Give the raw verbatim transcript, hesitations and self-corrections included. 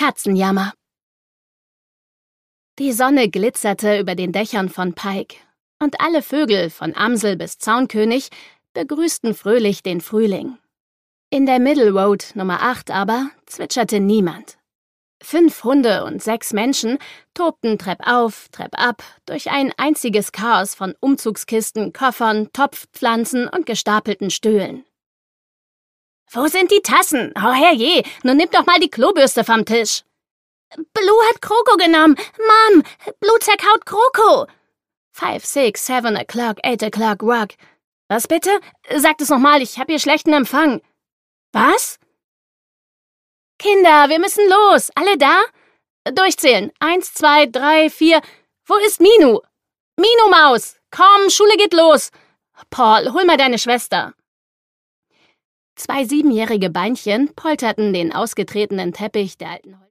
Katzenjammer. Die Sonne glitzerte über den Dächern von Pike, und alle Vögel, von Amsel bis Zaunkönig, begrüßten fröhlich den Frühling. In der Middle Road Nummer acht aber zwitscherte niemand. Fünf Hunde und sechs Menschen tobten treppauf, treppab durch ein einziges Chaos von Umzugskisten, Koffern, Topfpflanzen und gestapelten Stühlen. »Wo sind die Tassen? Oh herrje, nun nimm doch mal die Klobürste vom Tisch!« »Blue hat Kroko genommen! Mom, Blue zerkaut Kroko!« Five, six, seven o'clock, eight o'clock, rock. »Was bitte? Sagt es nochmal, ich hab hier schlechten Empfang.« »Was?« »Kinder, wir müssen los! Alle da? Durchzählen. Eins, zwei, drei, vier. Wo ist Minu? Minu Maus! Komm, Schule geht los! Paul, hol mal deine Schwester!« Zwei siebenjährige Beinchen polterten den ausgetretenen Teppich der alten Holz.